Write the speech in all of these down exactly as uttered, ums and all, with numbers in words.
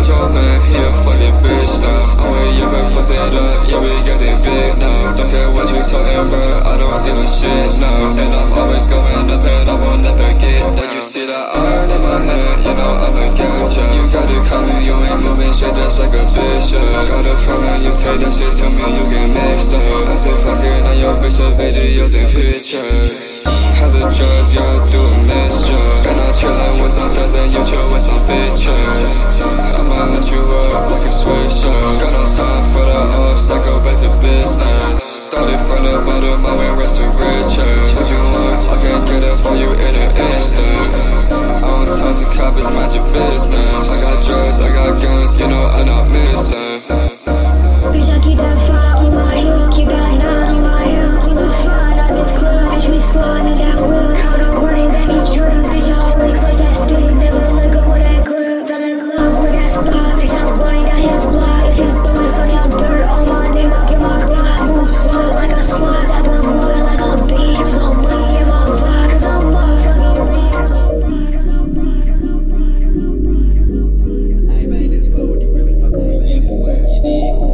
about your man, he a fucking bitch now. I'm with you, but post it up, yeah, we getting big now. Don't care what you talking about, I don't give a shit now. And I'm always going up and I will never get down. When you see that iron in my hand, you know I'ma get ya. You got it coming, you ain't moving straight just like a bitch, yeah. Got a problem, you take that shit to me, you get mixed up. I say fucking on your bitch, of videos and pictures. Hella drugs, yeah, I do a mischief. And I'm chillin' with some thugs and you chill with some bitches. I'ma let you up like a switch up. Got no time for the ups, I go back to business. Started from the bottom, I went rest to riches. What you want, I can get it for you in an instant. I don't talk to coppers, mind your business. I got drugs, I got guns, you know I'm not missing. Bitch, I keep that fire on my heel, keep that nine on my heel. We was flying out this club, bitch, we sliding in that whip. Caught on running, that need drink, bitch, I always clutch that stick. Never let go of that grip, fell in love with that star. Bitch, I'm running down his block. If you throwing so damn dirt on my name, I'll get my clock. Move slow like a slide, that boy moving like a beast. No money in my vibe, cause I'm motherfucking rich. Hey man, this road, you really fucking with you as well, you dig?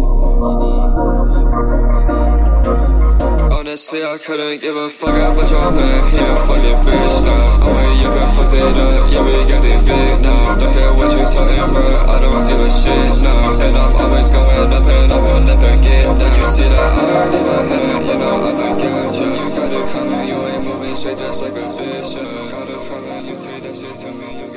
Honestly, I couldn't give a fuck about your man, he a fucking bitch now. I'm with you, but post it up, yeah, we getting big now. Don't care what you talking about, I don't give a shit now. And I'm always going up and I will never get down. You see that iron in my hand, you know I'ma get ya. You got it coming, you ain't moving straight just like a bitch, yeah. Got a problem, you take that shit to me, you